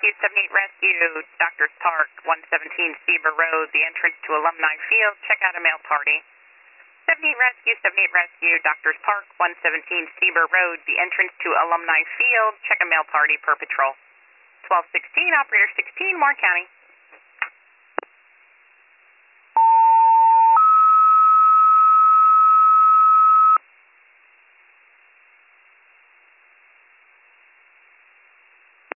Rescue, 78 Rescue, Doctors Park, 117 Seaver Road, the entrance to Alumni Field. Check out a mail party. 78 Rescue, Doctors Park, 117 Seaver Road, the entrance to Alumni Field. Check a mail party per patrol. 1216, Operator 16, Warren County.